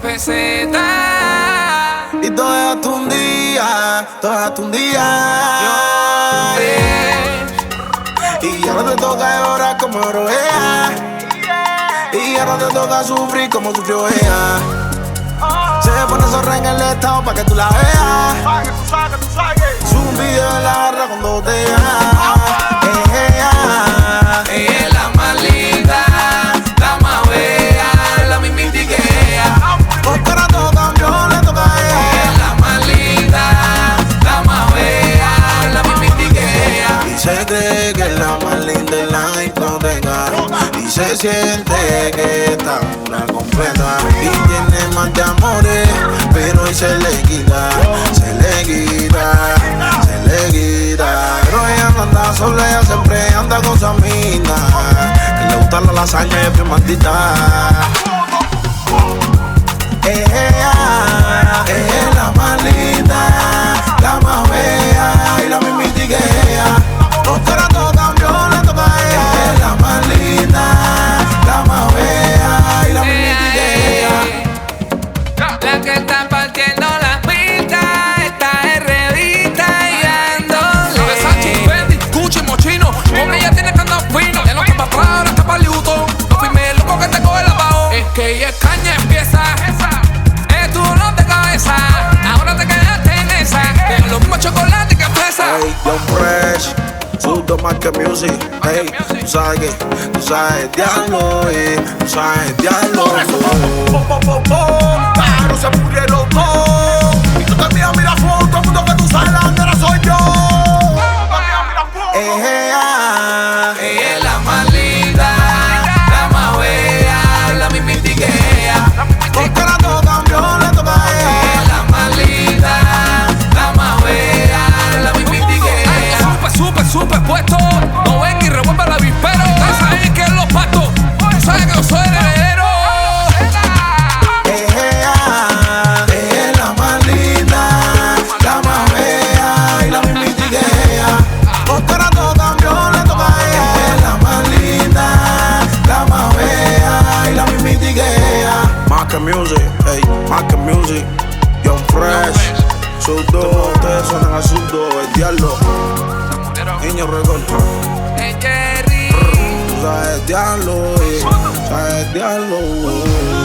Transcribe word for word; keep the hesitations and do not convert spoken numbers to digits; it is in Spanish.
pesetas. Y todo dejaste un día, todo dejaste un día. Y ahora te toca llorar como lloró ella. Y ahora te toca sufrir como sufrió ella. Se pone zorra en el estado pa' que tú la veas. Sube un video de la barra cuando botella. Ella, ella es la más linda, la más bella, la mismita que ella. porque ahora todo cambió, le toca a ella. Ella es la más linda, la más bella, la mismita que ella. Y se cree que es la más linda en la discoteca. Y se siente que está una completa. Y tiene más de amores, pero hoy se le quita, se le quita, se le quita. Pero ella no anda sola, ella siempre anda con su amiga. Que le gusta la lasaña y es bien maldita. Ella, ella es la más linda, la más bella y la mismita que ella. Porque ahora todo cambió, le toca a ella. Ella es la más linda, la más bella y la mismita que ella. La que está partiendo la pista, está en revista y dándole. ¿Sabes, Sachi, Fendi, Gucci, Mochino? Con ella tiene que andar fino. De lo que pa' atrás, ahora está pa' liuto. No firme el loco que te coge la bajo. Es que ella es caña, empieza. Es tu dolor de cabeza. Ahora te quedaste en esa. De los mismos chocolates que pesa. Hey, Young Fresh, Sudo más que music. Hey, tú sabes que, tú sabes diablo, eh. Tú sabes diablo. Po, po, po, po. Claro, se murieron todos. Y tú te miras, mira foto, todo el mundo que tú sabes la bandera soy yo. Ella, Ella es la más linda, la más bella, la mismita que ella. porque ahora todo cambió, le toca a Ella ella. es la más linda, la más bella, la mismita que ella. Súper, súper, súper puesto. No ven y revuelva el avispero. Ustedes saben que es los patos. Tú sabes que yo soy el heredero. Ella, ella es la más linda, la más bella y la mismita que ella. Porque ahora todo cambió, le toca a ella. Ella es la más linda, la más bella y la mismita que ella. Más que music, hey, más que music. Young Fresh, Sudo, ustedes suenan a Sudo, el diablo. Niño recorta, Es Jerry. tú sabes diablo, eh, sabes diablo.